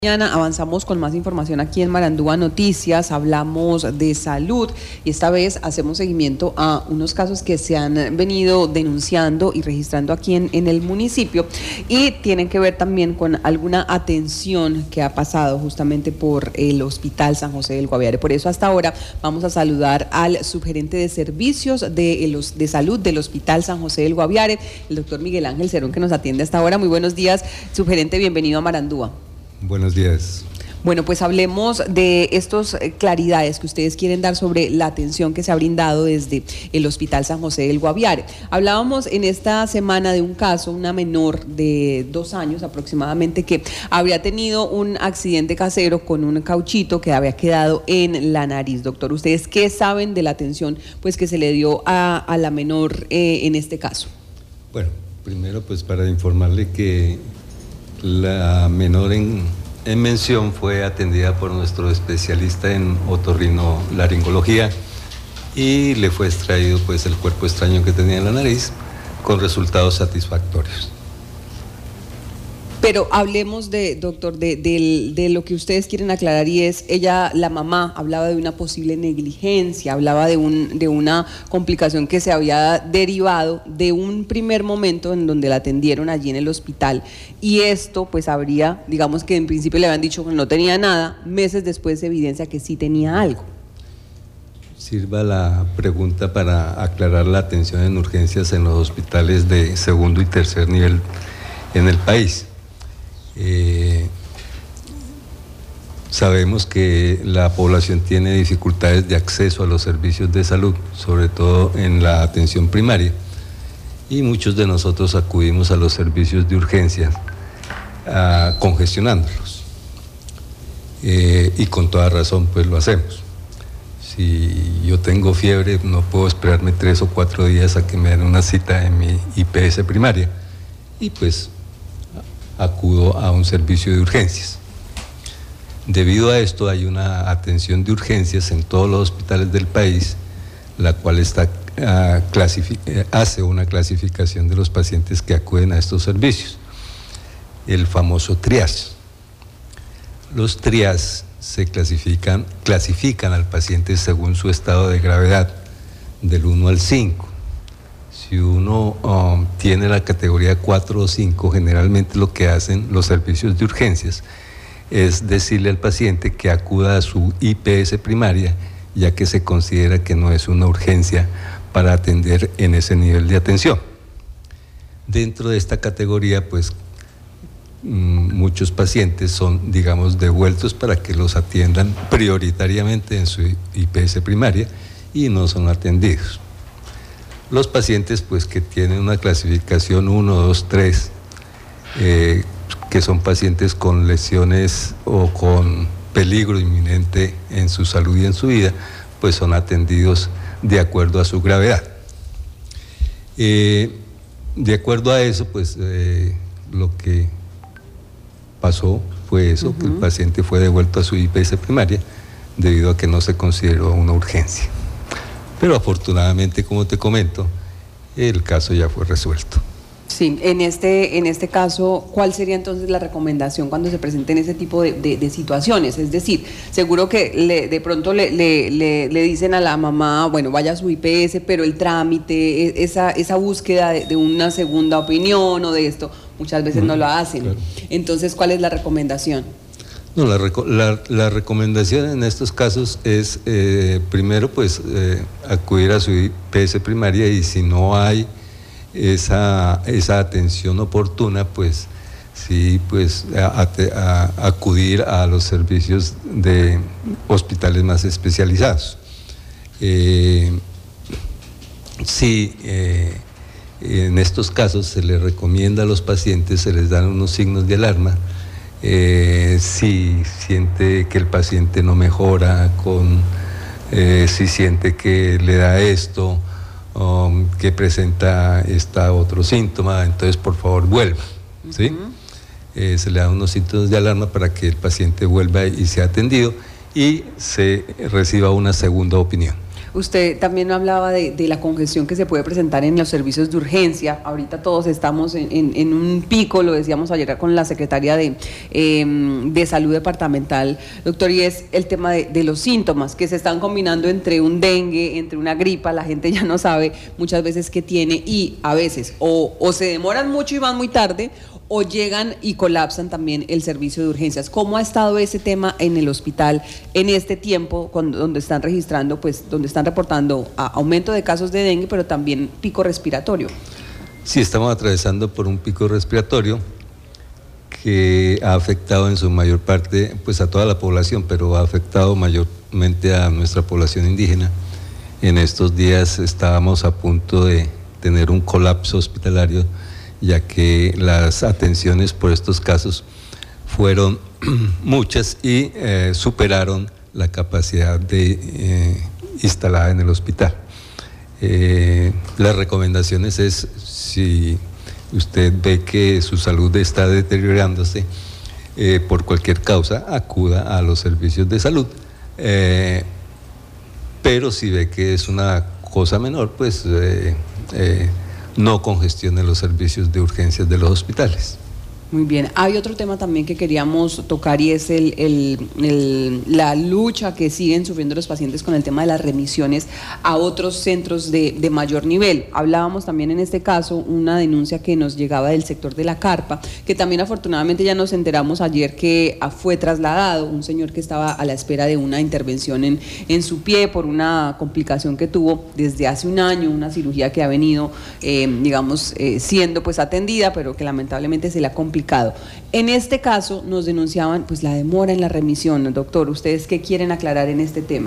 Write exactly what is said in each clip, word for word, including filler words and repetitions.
Mañana avanzamos con más información aquí en Marandúa Noticias, hablamos de salud y esta vez hacemos seguimiento a unos casos que se han venido denunciando y registrando aquí en, en el municipio y tienen que ver también con alguna atención que ha pasado justamente por el Hospital San José del Guaviare. Por eso hasta ahora vamos a saludar al subgerente de servicios de, los, de salud del Hospital San José del Guaviare, el doctor Miguel Ángel Cerón, que nos atiende hasta ahora. Muy buenos días, subgerente, bienvenido a Marandúa. Buenos días. Bueno, pues hablemos de estas claridades que ustedes quieren dar sobre la atención que se ha brindado desde el Hospital San José del Guaviare. Hablábamos en esta semana de un caso, una menor de dos años aproximadamente, que habría tenido un accidente casero con un cauchito que había quedado en la nariz. Doctor, ¿ustedes qué saben de la atención pues, que se le dio a, a la menor eh, en este caso? Bueno, primero pues para informarle que la menor en, en mención fue atendida por nuestro especialista en otorrinolaringología y le fue extraído pues el cuerpo extraño que tenía en la nariz con resultados satisfactorios. Pero hablemos de, doctor, de, de, de lo que ustedes quieren aclarar, y es, ella, la mamá, hablaba de una posible negligencia, hablaba de, un, de una complicación que se había derivado de un primer momento en donde la atendieron allí en el hospital, y esto pues habría, digamos que en principio le habían dicho que no tenía nada, meses después se evidencia que sí tenía algo. Sirva la pregunta para aclarar la atención en urgencias en los hospitales de segundo y tercer nivel en el país. Eh, sabemos que la población tiene dificultades de acceso a los servicios de salud, sobre todo en la atención primaria, y muchos de nosotros acudimos a los servicios de urgencia uh, congestionándolos, eh, y con toda razón pues lo hacemos. Si yo tengo fiebre, no puedo esperarme tres o cuatro días a que me den una cita en mi I P S primaria, y pues acudo a un servicio de urgencias. Debido a esto hay una atención de urgencias en todos los hospitales del país, la cual está, uh, hace una clasificación de los pacientes que acuden a estos servicios, el famoso triage. Los triage se clasifican, clasifican al paciente según su estado de gravedad, del uno al cinco. Si uno um, tiene la categoría cuatro o cinco, generalmente lo que hacen los servicios de urgencias es decirle al paciente que acuda a su I P S primaria, ya que se considera que no es una urgencia para atender en ese nivel de atención. Dentro de esta categoría, pues, mmm, muchos pacientes son, digamos, devueltos para que los atiendan prioritariamente en su I P S primaria y no son atendidos. Los pacientes pues que tienen una clasificación uno, dos, tres, eh, que son pacientes con lesiones o con peligro inminente en su salud y en su vida, pues son atendidos de acuerdo a su gravedad. Eh, de acuerdo a eso, pues eh, lo que pasó fue eso, uh-huh. que el paciente fue devuelto a su I P S primaria debido a que no se consideró una urgencia. Pero afortunadamente, como te comento, el caso ya fue resuelto. Sí, en este, en este caso, ¿cuál sería entonces la recomendación cuando se presenten ese tipo de, de, de situaciones? Es decir, seguro que le, de pronto le, le, le, le dicen a la mamá, bueno, vaya a su I P S, pero el trámite, esa, esa búsqueda de, de una segunda opinión o de esto, muchas veces no, no lo hacen. Claro. Entonces, ¿cuál es la recomendación? No, la, la, la recomendación en estos casos es, eh, primero, pues, eh, acudir a su I P S primaria, y si no hay esa, esa atención oportuna, pues, sí, pues, a, a, a acudir a los servicios de hospitales más especializados. Eh, sí, eh, en estos casos se les recomienda a los pacientes, se les dan unos signos de alarma. Eh, si siente que el paciente no mejora, con, eh, si siente que le da esto, um, que presenta esta otro síntoma, entonces por favor vuelva, ¿sí? Uh-huh. eh, se le dan unos síntomas de alarma para que el paciente vuelva y sea atendido y se reciba una segunda opinión. Usted también hablaba de, de la congestión que se puede presentar en los servicios de urgencia. Ahorita todos estamos en, en, en un pico, lo decíamos ayer con la secretaria de, eh, de Salud Departamental, doctor, y es el tema de, de los síntomas que se están combinando entre un dengue, entre una gripa. La gente ya no sabe muchas veces qué tiene y a veces o, o se demoran mucho y van muy tarde, o llegan y colapsan también el servicio de urgencias. ¿Cómo ha estado ese tema en el hospital en este tiempo, cuando, donde están registrando, pues, donde están reportando a, aumento de casos de dengue, pero también pico respiratorio? Sí, estamos atravesando por un pico respiratorio que ha afectado en su mayor parte, pues, a toda la población, pero ha afectado mayormente a nuestra población indígena. En estos días estábamos a punto de tener un colapso hospitalario, ya que las atenciones por estos casos fueron muchas y eh, superaron la capacidad de, eh, instalada en el hospital. Eh, las recomendaciones es, si usted ve que su salud está deteriorándose eh, por cualquier causa, acuda a los servicios de salud, eh, pero si ve que es una cosa menor, pues eh, eh, no congestione los servicios de urgencias de los hospitales. Muy bien. Hay otro tema también que queríamos tocar y es el, el, el, la lucha que siguen sufriendo los pacientes con el tema de las remisiones a otros centros de, de mayor nivel. Hablábamos también en este caso una denuncia que nos llegaba del sector de la Carpa, que también afortunadamente ya nos enteramos ayer que fue trasladado un señor que estaba a la espera de una intervención en, en su pie por una complicación que tuvo desde hace un año, una cirugía que ha venido, eh, digamos, eh, siendo pues atendida, pero que lamentablemente se le ha complicado. En este caso nos denunciaban pues la demora en la remisión. Doctor, ¿ustedes qué quieren aclarar en este tema?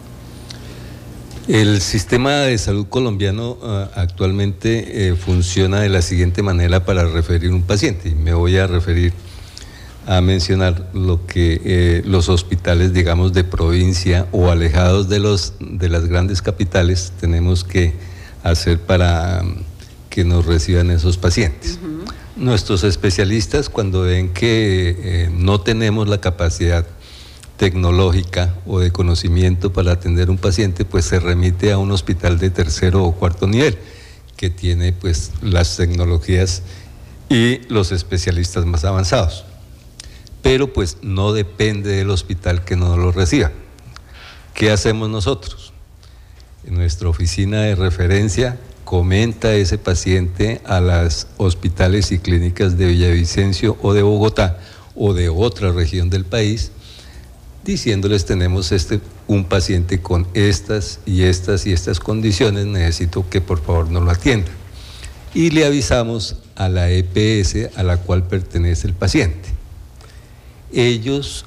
El sistema de salud colombiano uh, actualmente eh, funciona de la siguiente manera para referir un paciente, y me voy a referir a mencionar lo que eh, los hospitales, digamos, de provincia o alejados de, los, de las grandes capitales tenemos que hacer para um, que nos reciban esos pacientes. Uh-huh. Nuestros especialistas, cuando ven que eh, no tenemos la capacidad tecnológica o de conocimiento para atender un paciente, pues se remite a un hospital de tercero o cuarto nivel, que tiene pues las tecnologías y los especialistas más avanzados. Pero pues no depende del hospital que nos lo reciba. ¿Qué hacemos nosotros? En nuestra oficina de referencia comenta ese paciente a las hospitales y clínicas de Villavicencio o de Bogotá o de otra región del país, diciéndoles: tenemos este, un paciente con estas y estas y estas condiciones, necesito que por favor nos lo atiendan. Y le avisamos a la E P S a la cual pertenece el paciente. Ellos,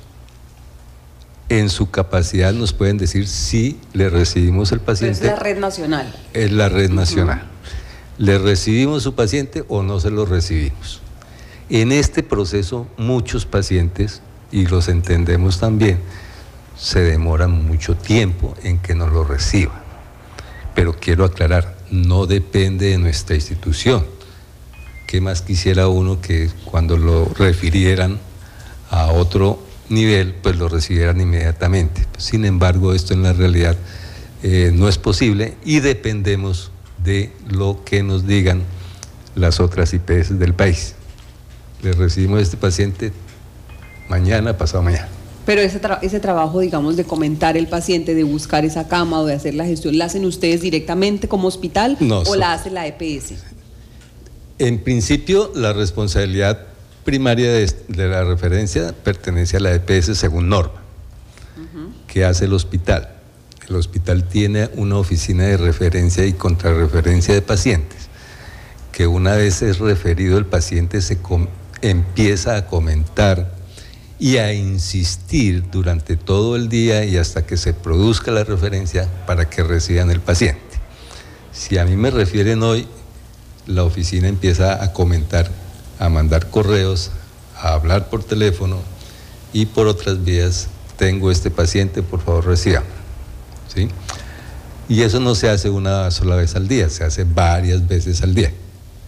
en su capacidad, nos pueden decir si le recibimos el paciente. Pero es la red nacional. Es la red nacional. Uh-huh. ¿Le recibimos su paciente o no se lo recibimos? En este proceso, muchos pacientes, y los entendemos también, se demoran mucho tiempo en que nos lo reciban. Pero quiero aclarar, no depende de nuestra institución. ¿Qué más quisiera uno que cuando lo refirieran a otro nivel, pues lo recibieran inmediatamente? Sin embargo, esto en la realidad eh, no es posible y dependemos de lo que nos digan las otras I P S del país. Le recibimos a este paciente mañana, pasado mañana. Pero ese, tra ese trabajo, digamos, de comentar el paciente, de buscar esa cama o de hacer la gestión, ¿la hacen ustedes directamente como hospital no, o so la hace la E P S? En principio, la responsabilidad primaria de, de la referencia pertenece a la E P S según norma. Uh-huh. ¿Qué hace el hospital? El hospital tiene una oficina de referencia y contrarreferencia de pacientes, que una vez es referido el paciente se empieza a comentar y a insistir durante todo el día y hasta que se produzca la referencia para que reciban el paciente. Si a mí me refieren hoy, la oficina empieza a comentar, a mandar correos, a hablar por teléfono y por otras vías: tengo este paciente, por favor recíbame, ¿sí? Y eso no se hace una sola vez al día, se hace varias veces al día,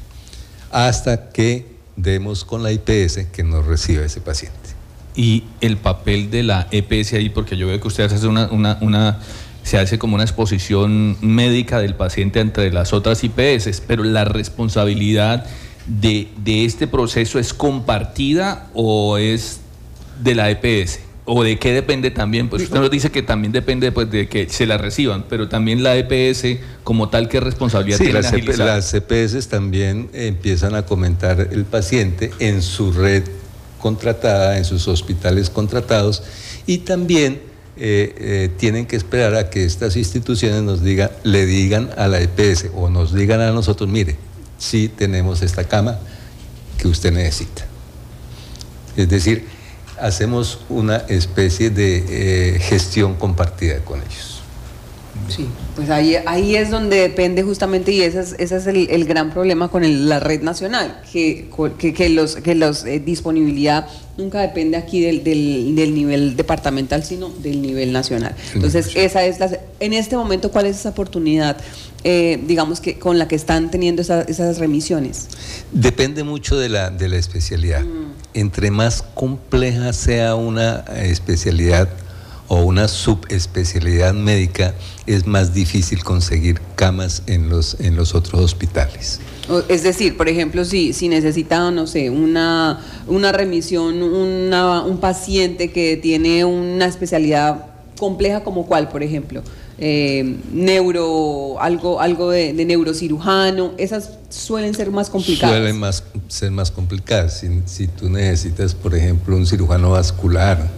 hasta que demos con la I P S que nos reciba ese paciente. Y el papel de la E P S ahí, porque yo veo que ustedes hacen una, una, una se hace como una exposición médica del paciente entre las otras I P S, pero la responsabilidad de, de este proceso ¿es compartida o es de la E P S? ¿O de qué depende también? Pues usted nos dice que también depende pues, de que se la reciban, pero también la E P S como tal, ¿qué responsabilidad sí, tiene? Las, las E P S también empiezan a comentar el paciente en su red contratada, en sus hospitales contratados, y también eh, eh, tienen que esperar a que estas instituciones nos digan, le digan a la E P S o nos digan a nosotros, mire, sí tenemos esta cama que usted necesita. Es decir, hacemos una especie de eh, gestión compartida con ellos. Sí, pues ahí, ahí es donde depende justamente, y ese es, ese es el, el gran problema con el, la red nacional, que, que, que los que los eh, disponibilidad nunca depende aquí del, del, del nivel departamental, sino del nivel nacional. Entonces, esa es la, en este momento, ¿cuál es esa oportunidad, eh, digamos, que con la que están teniendo esa, esas remisiones? Depende mucho de la, de la especialidad. Mm. Entre más compleja sea una especialidad o una subespecialidad médica, es más difícil conseguir camas en los, en los otros hospitales. Es decir, por ejemplo, si, si necesita, no sé, una, una remisión, una, un paciente que tiene una especialidad compleja como cuál, por ejemplo, eh, neuro, algo, algo de, de neurocirujano, esas suelen ser más complicadas. Suelen más, ser más complicadas. Si, si tú necesitas, por ejemplo, un cirujano vascular,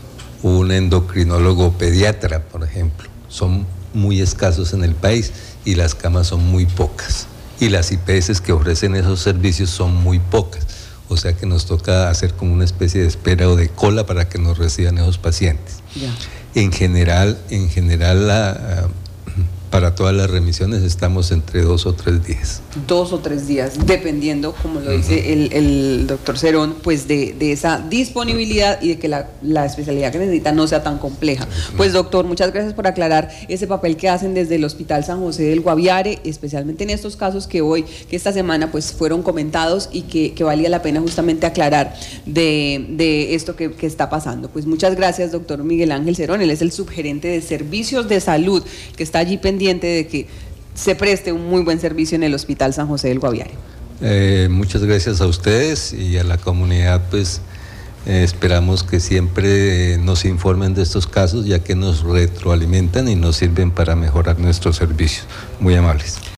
un endocrinólogo pediatra, por ejemplo, son muy escasos en el país y las camas son muy pocas. Y las I P S que ofrecen esos servicios son muy pocas. O sea que nos toca hacer como una especie de espera o de cola para que nos reciban esos pacientes. Ya. En general, en general la, para todas las remisiones estamos entre dos o tres días. Dos o tres días, dependiendo, como lo dice uh-huh. el, el doctor Cerón, pues de, de esa disponibilidad y de que la, la especialidad que necesita no sea tan compleja. Uh-huh. Pues doctor, muchas gracias por aclarar ese papel que hacen desde el Hospital San José del Guaviare, especialmente en estos casos que hoy, que esta semana pues fueron comentados y que, que valía la pena justamente aclarar de, de esto que, que está pasando. Pues muchas gracias, doctor Miguel Ángel Cerón, él es el subgerente de servicios de salud, que está allí pendiente de que se preste un muy buen servicio en el Hospital San José del Guaviare. Eh, muchas gracias a ustedes y a la comunidad, pues eh, esperamos que siempre eh, nos informen de estos casos, ya que nos retroalimentan y nos sirven para mejorar nuestros servicios. Muy amables.